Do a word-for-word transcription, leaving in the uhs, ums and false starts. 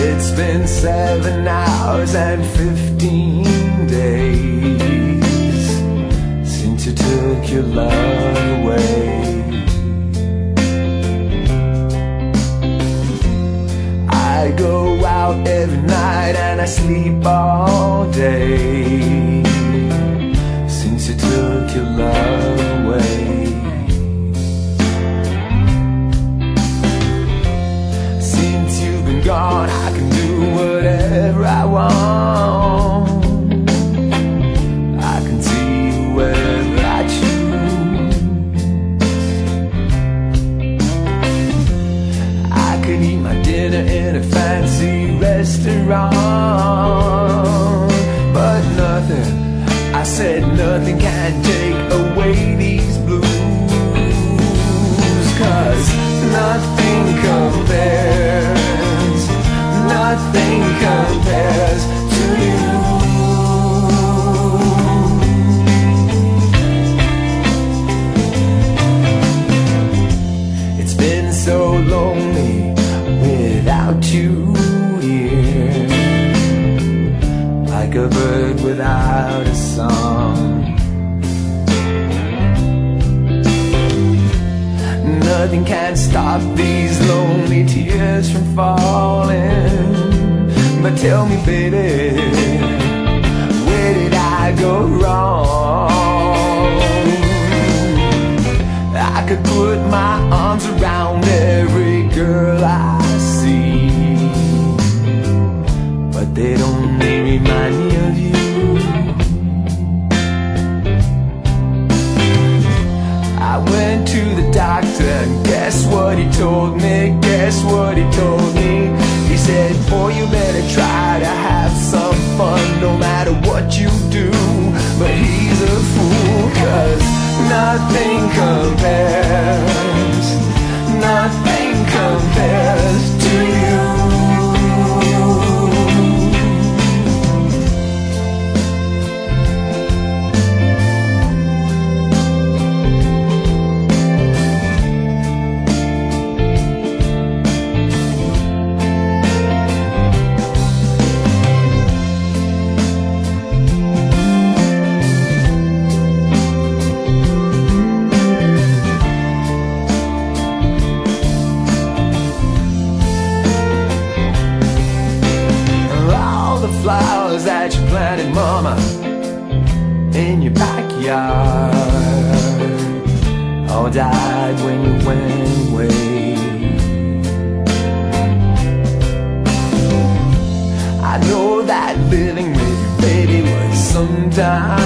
It's been seven hours and fifteen days since you took your love away. I go out every night and I sleep all day since you took your love away. Since you've been gone, I can do whatever I want. I can see whoever I choose. I could eat my dinner in a fancy restaurant, but nothing, I said nothing can take away these blues. 'Cause nothing compares, nothing compares to you. It's been so lonely without you here, like a bird without a song. Nothing can stop these lonely tears from falling. But tell me, baby, where did I go wrong? I could put my arms around every girl I see, but they only remind me of you. I went to the doctor and guess what he told me, guess what he told me. He said, boy, you better try to have some fun no matter what you do. But he's a fool, 'cause nothing compares, nothing compares to you. Flowers that you planted, mama, in your backyard, all died when you went away. I know that living with you, baby, was sometimes